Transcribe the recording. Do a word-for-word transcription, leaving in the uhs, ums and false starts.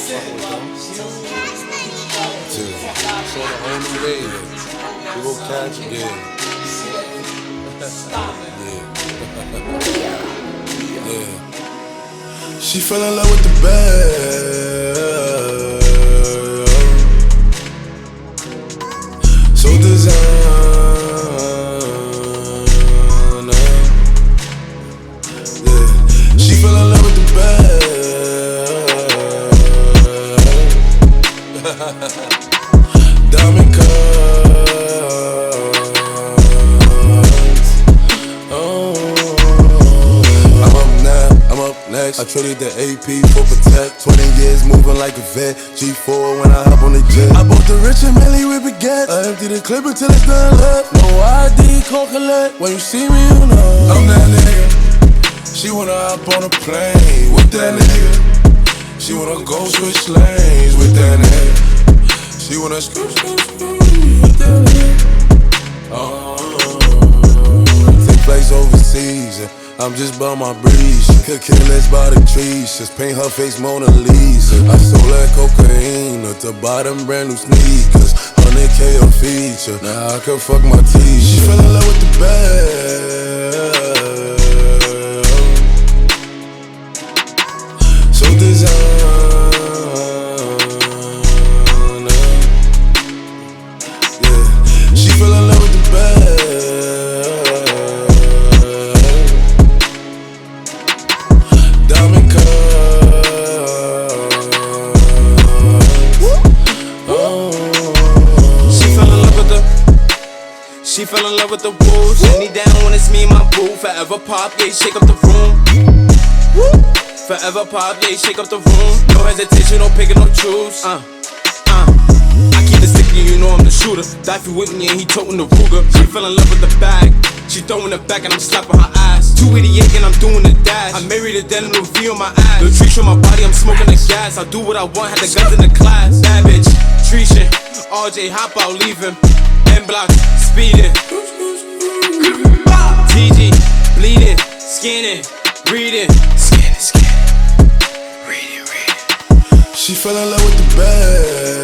So the only way we gon' catch it, yeah. yeah. yeah. She fell in love with the bag. So designer. Yeah. She fell in love with the bag. Diamond cuts. Oh, I'm up now, I'm up next. I traded the A P for Protect. Twenty years moving like a vet. G four when I hop on the jet. I bought the rich and Millie with baguettes. I empty the clip until it's done left. No I D, call collect. When you see me, you know I'm that nigga. She wanna hop on a plane with that nigga. She wanna go switch lanes with that nigga. She wanna scoop, scoop, scoop with that nigga. Oh, take flights overseas. And I'm just by my breeze. She could kill us by the trees. Just paint her face Mona Lisa. I sold that cocaine to buy them brand new sneakers. one hundred K a feature. Now I can fuck my teeth. She fell in love with the bag. So design. Diamond cuts. Oh. She fell in love with the. She fell in love with the wolves. Let me down when it's me and my boo. Forever pop, yeah, shake up the room. Forever pop, yeah, shake up the room. No hesitation, no picking, no choose. Uh, uh. I keep it sticky, you know I'm the shooter. Die for Whitney and he toting the Ruger. She fell in love with the bag. She throwing it back and I'm slapping her ass. two eighty-eight and I'm doing the dash. I married a dead and a V on my ass. The Trisha on my body, I'm smoking the gas. I do what I want, had the guns in the class. Bad bitch, Trisha, R J, hop out, leave him. M-block, speeding. T G, bleeding, skinning, reading. Skinning, skinning, reading, reading. She fell in love with the bag.